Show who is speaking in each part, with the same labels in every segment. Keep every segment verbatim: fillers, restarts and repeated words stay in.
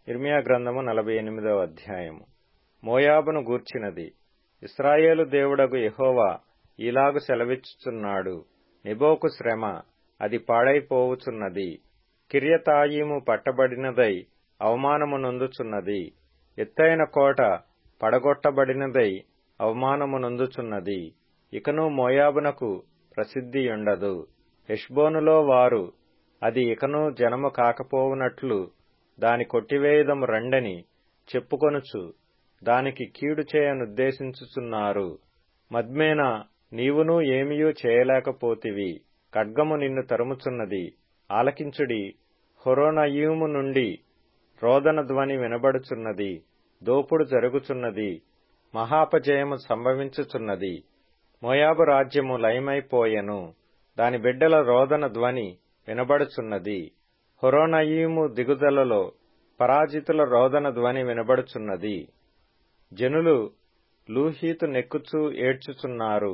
Speaker 1: ఇర్మియా గ్రంథము నలభై ఎనిమిదవ అధ్యాయము. మోయాబును గూర్చినది. ఇశ్రాయేలు దేవుడగు యెహోవా ఈలాగు సెలవిచ్చుచున్నాడు. నెబోకు శ్రమ, అది పాడైపోవుచున్నది. కిర్యతాయిము పట్టబడినదై అవమానము నొందుచున్నది. ఎత్తైన కోట పడగొట్టబడినదై అవమానము నొందుచున్నది. ఇకను మోయాబునకు ప్రసిద్ధియుండదు. హెష్బోనులో వారు అది ఇకను జనము కాకపోవునట్లు దాని కొట్టివేయుదము రండని చెప్పుకొనుచు దానికి కీడు చేయనుద్దేశించుచున్నారు. మద్మేనా, నీవునూ ఏమియూ చేయలేకపోతివి. ఖడ్గము నిన్ను తరుముచున్నది. ఆలకించుడి. హొరొనయీము నుండి రోదన ధ్వని వినబడుచున్నది. దోపుడు జరుగుచున్నది. మహాపజయము సంభవించుచున్నది. మోయాబు రాజ్యము లయమైపోయెను. దాని బిడ్డల రోదన ధ్వని వినబడుచున్నది. హొరొనయీము దిగుదలలో పరాజితుల రోదన ధ్వని వినబడుచున్నది. జనులు లూహీతు నెక్కుచూ ఏడ్చుచున్నారు.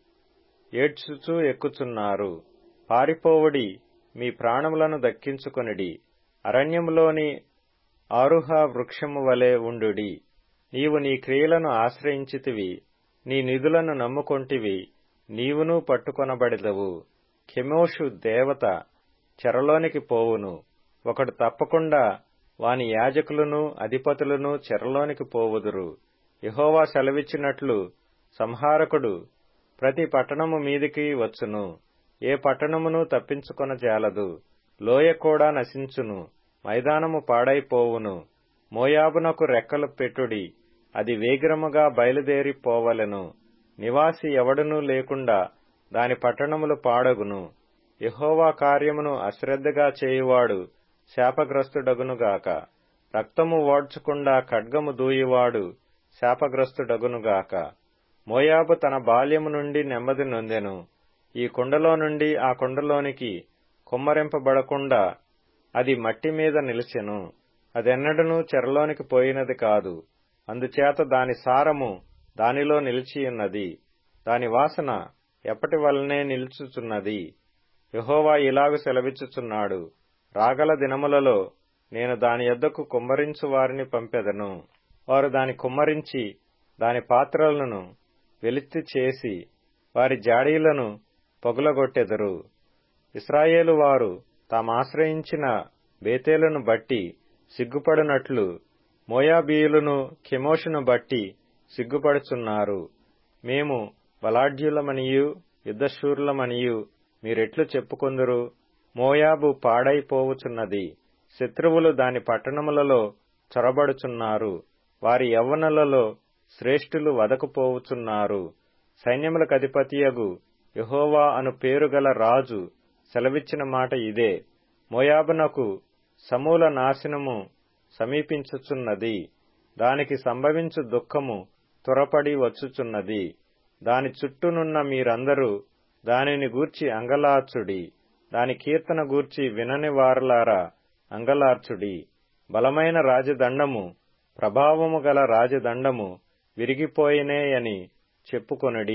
Speaker 1: ఏడ్చుచూ ఎక్కుచున్నారు. పారిపోవుడి, మీ ప్రాణములను దక్కించుకొనిడి. అరణ్యములోని ఆరుహ వృక్షము వలె ఉండుడి. నీవు నీ క్రియలను ఆశ్రయించితివి, నీ నిధులను నమ్ముకొంటివి, నీవునూ పట్టుకొనబడెదవు. కెమోషు దేవత చెరలోనికి పోవును. ఒకడు తప్పకుండా వాని యాజకులను అధిపతులను చెరలోనికి పోవుదురు. యెహోవా సెలవిచ్చినట్లు సంహారకుడు ప్రతి పట్టణము మీదికి వచ్చును. ఏ పట్టణమును తప్పించుకొన జాలదు. లోయ కూడా నశించును. మైదానము పాడైపోవును. మోయాబునకు రెక్కలు పెట్టుడి, అది వేగిరముగా బయలుదేరి పోవలెను. నివాసి ఎవడునూ లేకుండా దాని పట్టణములు పాడగును. యెహోవా కార్యమును అశ్రద్ధగా చేయువాడు శాపగ్రస్తుడగునుగాక. రక్తము ఓడ్చకుండా ఖడ్గము దూయువాడు శాపగ్రస్తుడగునుగాక. మోయాబు తన బాల్యము నుండి నెమ్మది నొందెను. ఈ కుండలో నుండి ఆ కుండలోనికి కుమ్మరింపబడకుండా అది మట్టి మీద నిలిచెను. అదెన్నడనూ చెరలోనికి పోయినది కాదు. అందుచేత దాని సారము దానిలో నిలిచియున్నది. దాని వాసన ఎప్పటి వలనే నిలుచుచున్నది. యెహోవా ఇలాగు సెలవిచ్చుచున్నాడు. రాగల దినములలో నేను దాని యొద్దకు కుమ్మరించు వారిని పంపెదను. వారు దాని కుమ్మరించి దాని పాత్రలను వెలితి చేసి వారి జాడీలను పగులగొట్టెదరు. ఇశ్రాయేలు వారు తామాశ్రయించిన బేతేలును బట్టి సిగ్గుపడినట్లు మోయాబీయులను కెమోషును బట్టి సిగ్గుపడుచున్నారు. మేము బలాఢ్యులమనియు యుద్ధశూరులమనియు మీరెట్లు చెప్పుకొందురు? మోయాబు పాడైపోవుచున్నది. శత్రువులు దాని పట్టణములలో చొరబడుచున్నారు. వారి యవ్వనులలో శ్రేష్ఠులు వదకుపోవుచున్నారు. సైన్యములకధిపతియగు యెహోవా అను పేరుగల రాజు సెలవిచ్చిన మాట ఇదే. మోయాబునకు సమూల నాశనము సమీపించుచున్నది. దానికి సంభవించు దుఃఖము త్వరపడి వచ్చుచున్నది. దాని చుట్టూనున్న మీరందరూ దానిని గూర్చి అంగలార్చుడి. దాని కీర్తన గూర్చి వినని వారలారా అంగలార్చుడి. బలమైన రాజదండము, ప్రభావము గల రాజదండము విరిగిపోయినేయని చెప్పుకొనుడి.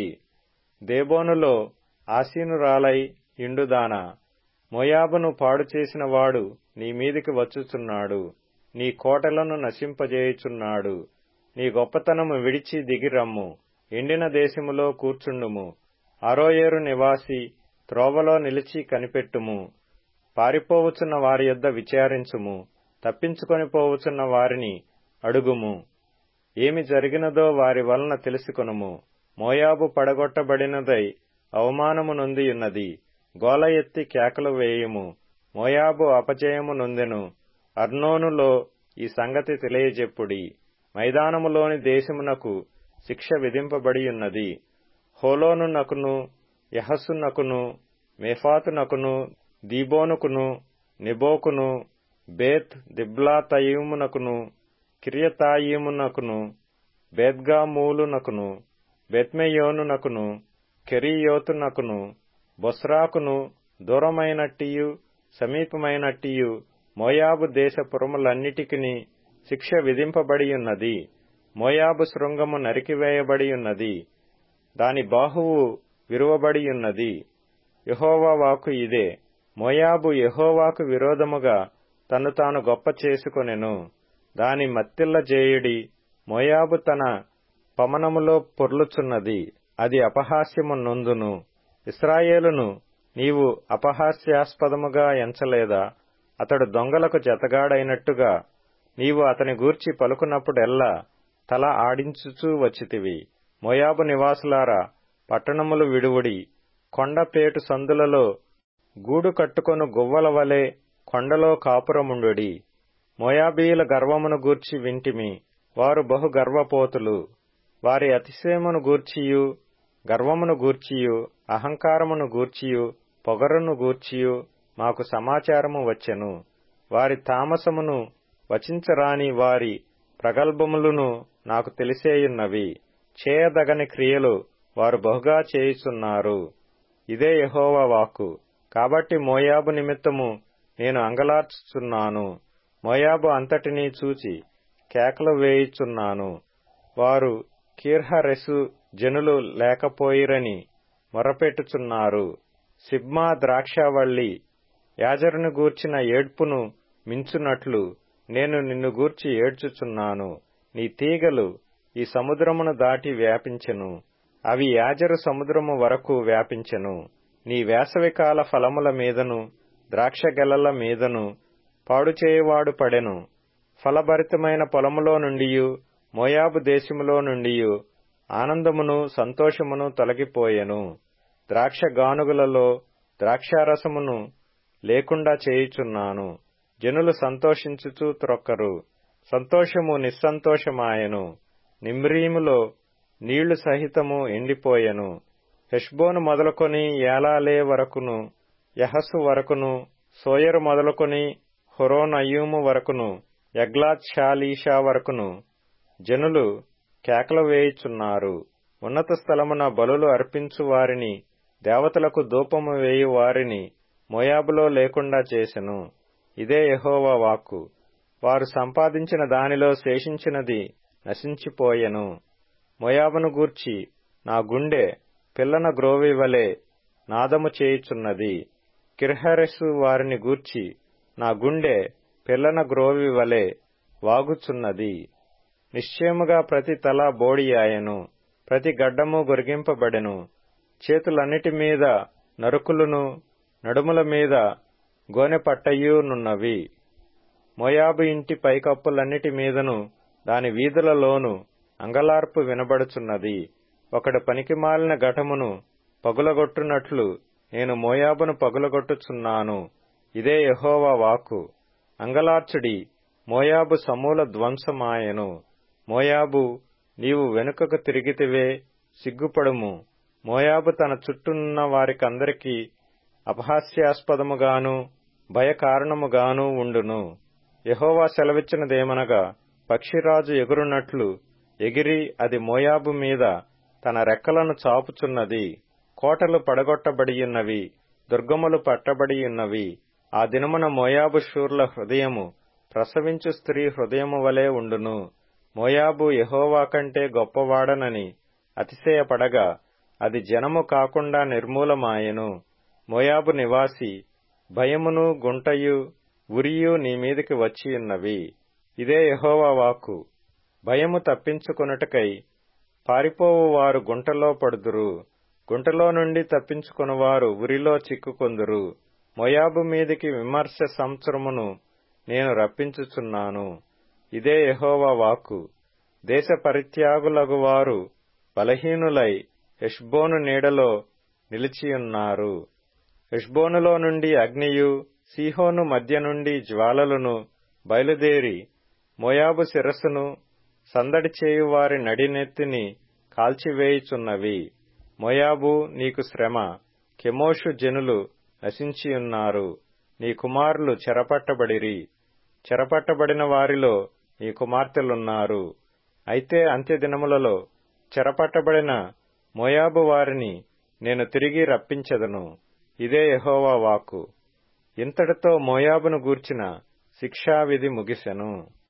Speaker 1: దేబోనులో ఆసీనురాలై ఇండుదానా, మోయాబును పాడుచేసిన వాడు నీ మీదికి వచ్చుచున్నాడు. నీ కోటలను నశింపజేయుచున్నాడు. నీ గొప్పతనము విడిచి దిగిరమ్ము. ఎండిన దేశములో కూర్చుండుము. అరోయేరు నివాసి, త్రోవలో నిలిచి కనిపెట్టుము. పారిపోవుచున్న వారి యొద్ద విచారించుము. తప్పించుకొని పోవుచున్న వారిని అడుగుము. ఏమి జరిగినదో వారి వలన తెలుసుకొనుము. మోయాబు పడగొట్టబడినదై అవమానము నొందియున్నది. గోల ఎత్తి కేకలు వేయుము. మోయాబు అపజయము నొందెను. అర్నోనులో ఈ సంగతి తెలియజెప్పుడి. మైదానములోని దేశమునకు శిక్ష విధింపబడియున్నది. హోలోనునకును యహసునకును మేఫాతునకును దీబోనుకును నెబోకును బేత్ దిబ్లాతయీమునకును కిర్యతాయిమునకును బేత్గామూలునకును బెత్మెయోనునకును కెరీయోతునకును బొస్రాకును దూరమైనట్టియు సమీపమైనట్టియు మోయాబు దేశ పురములన్నిటికిని శిక్ష విధింపబడియున్నది. మోయాబు శృంగము నరికివేయబడియున్నది. దాని బాహువు విరువబడియున్నది. యెహోవా వాక్కు ఇదే. మోయాబు యెహోవాకు విరోధముగా తన్ను తాను గొప్ప చేసుకొనెను. దాని మత్తిల్ల జేయుడి. మోయాబు తన పమనములో పొర్లుచున్నది, అది అపహాస్యము నొందును. ఇశ్రాయేలును నీవు అపహాస్యాస్పదముగా ఎంచలేదా? అతడు దొంగలకు జతగాడైనట్టుగా నీవు అతని గూర్చి పలుకున్నప్పుడెల్లా తల ఆడించుచూ వచ్చితివి. మోయాబు నివాసులారా, పట్టణములు విడువుడి. కొండపేటు సందులలో గూడు కట్టుకొను గువ్వల వలె కొండలో కాపురముండుడి. మోయాబీయుల గర్వమును గూర్చి వింటిమి. వారు బహు గర్వపోతులు. వారి అతిశయమును గూర్చియు, గర్వమును గూర్చియు, అహంకారమును గూర్చియు, పొగరును గూర్చియు మాకు సమాచారము వచ్చెను. వారి తామసమును, వచించరాని వారి ప్రగల్భములను నాకు తెలిసేయున్నవి. చేయదగని క్రియలు వారు బహుగా చేయుచున్నారు. ఇదే యెహోవా వాక్కు. కాబట్టి మోయాబు నిమిత్తము నేను అంగలార్చుచున్నాను. మోయాబు అంతటినీ చూచి కేకలు వేయుచున్నాను. వారు కీర్హరెసు జనులు లేకపోయిరని మొరపెట్టుచున్నారు. సిబ్మా ద్రాక్షావల్లి యాజరుని గూర్చిన ఏడ్పును మించునట్లు నేను నిన్ను గూర్చి ఏడ్చుచున్నాను. నీ తీగలు ఈ సముద్రమును దాటి వ్యాపించెను. అవి యాజరు సముద్రము వరకు వ్యాపించెను. నీ వేసవికాల ఫలముల మీదను, ద్రాక్షగెలల మీదను పాడుచేయువాడు పడెను. ఫలభరితమైన పొలములో నుండియు, మోయాబు దేశములో నుండియు ఆనందమును, సంతోషమును తొలగిపోయెను. ద్రాక్ష గానుగులలో ద్రాక్షారసమును లేకుండా చేయుచున్నాను. జనులు సంతోషించుచూ త్రొక్కరు. సంతోషము నిస్సంతోషమాయెను. నిమ్రీములో నీళ్లు సహితము ఎండిపోయెను. హెష్బోను మొదలుకొని ఏలాలే వరకును, యహసు వరకును, సోయరు మొదలుకొని హొరోనయ్యూము వరకును, ఎగ్లాత్ షాలీషా వరకును జనులు కేకలు వేయుచున్నారు. ఉన్నత స్థలమున బలులు అర్పించు వారిని, దేవతలకు ధూపము వేయు వారిని మోయాబులో లేకుండా చేసెను. ఇదే యెహోవా వాక్కు. వారు సంపాదించిన దానిలో శేషించినది నశించిపోయెను. మోయాబును గూర్చి నా గుండె పిల్లన గ్రోవి వలె నాదము చేయుచున్నది. కిర్హరెసు వారిని గూర్చి నా గుండె పిల్లన గ్రోవి వలె వాగుచున్నది. నిశ్చయముగా ప్రతి తల బోడియాయెను, ప్రతి గడ్డము గొరిగింపబడెను. చేతులన్నిటి మీద నరుకులును, నడుముల మీద గోనెపట్టయునున్నవి. మోయాబు ఇంటి పైకప్పులన్నిటి మీదను, దాని వీధులలోను అంగలార్పు వినబడుచున్నది. ఒకడు పనికిమాలిన ఘటమును పగులగొట్టునట్లు నేను మోయాబును పగులగొట్టుచున్నాను. ఇదే యెహోవా వాక్కు. అంగలార్చుడి, మోయాబు సమూల ధ్వంసమాయెను. మోయాబు, నీవు వెనుకకు తిరిగితివే, సిగ్గుపడుము. మోయాబు తన చుట్టూనున్న వారికందరికీ అపహాస్యాస్పదముగాను భయకారణముగాను ఉండును. యెహోవా సెలవిచ్చినదేమనగా, పక్షిరాజు ఎగురునట్లు ఎగిరి అది మోయాబు మీద తన రెక్కలను చాపుచున్నది. కోటలు పడగొట్టబడియున్నవి, దుర్గములు పట్టబడియున్నవి. ఆ దినమున మోయాబు శూరుల హృదయము ప్రసవించు స్త్రీ హృదయము వలె ఉండును. మోయాబు యెహోవా కంటే గొప్పవాడనని అతిశయపడగా అది జనము కాకుండా నిర్మూలమాయెను. మోయాబు నివాసి, భయమును గుంటయు ఉరియు నీ మీదికి వచ్చియున్నవి. ఇదే యెహోవా వాక్కు. భయము తప్పించుకొనుటకై పారిపోవు వారు గుంటలో పడుదురు. గుంటలో నుండి తప్పించుకొనువారు ఉరిలో చిక్కుకొందురు. మోయాబు మీదికి విమర్శ సంవత్సరమును నేను రప్పించుచున్నాను. ఇదే యెహోవా వాక్కు. దేశ పరిత్యాగులగు వారు బలహీనులై హెష్బోను నీడలో నిలిచియున్నారు. హెష్బోనులో నుండి అగ్నియు, సీహోను మధ్య నుండి జ్వాలలను బయలుదేరి మోయాబు శిరస్సును, సందడి చేయువారి నడినెత్తిని కాల్చివేయుచున్నవి. మోయాబు, నీకు శ్రమ. కెమోషు జనులు నశించియున్నారు. నీ కుమారులు చెరపట్టబడిరి. చెరపట్టబడిన వారిలో నీ కుమార్తెలున్నారు. అయితే అంత్యదినములలో చెరపట్టబడిన మోయాబు వారిని నేను తిరిగి రప్పించెదను. ఇదే యెహోవా వాక్కు. ఇంతటితో మోయాబును గూర్చిన శిక్షావిధి ముగిసెను.